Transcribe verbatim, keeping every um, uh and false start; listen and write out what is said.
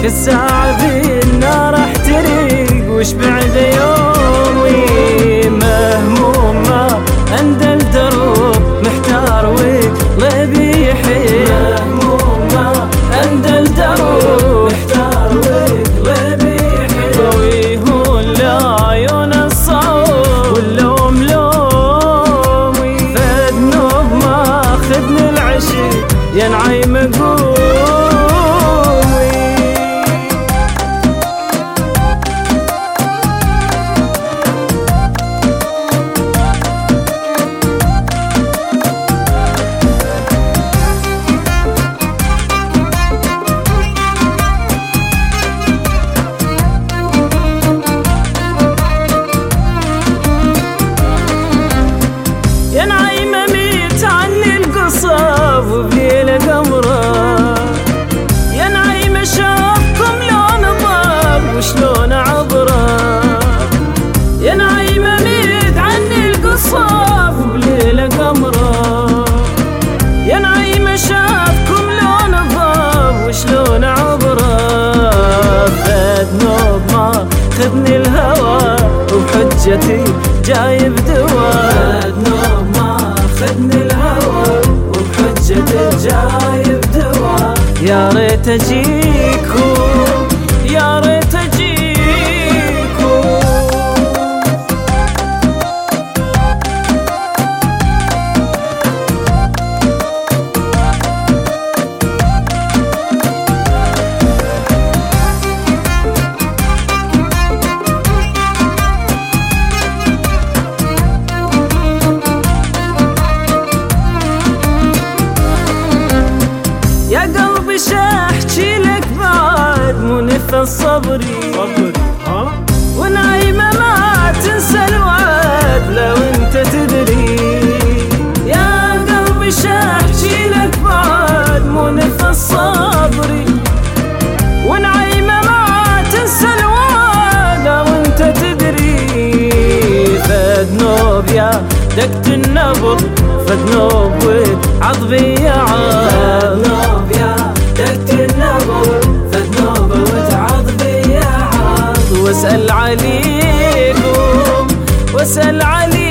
كل ساعة بالنار احترق وش بعد يومي مهموم ما عند الدروب محتار وقلبي يحير مهموم ما عند الدروب محتار وقلبي يحير ويهون لعيون الصوت واللوم لومي فذنوب ما خذني العشق ينعي مقوم وبليلة قمرة يا نعيمة شافكم لون ضاب وشلون عبرة يا نعيمة ميت عني القصاب وبليلة قمرة يا نعيمة شافكم لون ضاب وشلون عبرة فذنوب ما خذني الهوى وبحجتي جايب دواء فذنوب ما خذني الهوى جايب دوا يا ريت اجيكم يا ريت اجيكم يا قلبي شاحكي لك بعد مو نفس صبري ها ونايمة ما تنسى الوعد لو انت تدري يا قلبي شاحكي لك بعد مو نفس صبري ونايمة ما تنسى الوعد لو انت تدري فذنوب يا دقت النبض فذنوب وعضبي يا عاد دقت النبض فذنوب وتعضبي يا عاد واسأل عليكم واسأل عليكم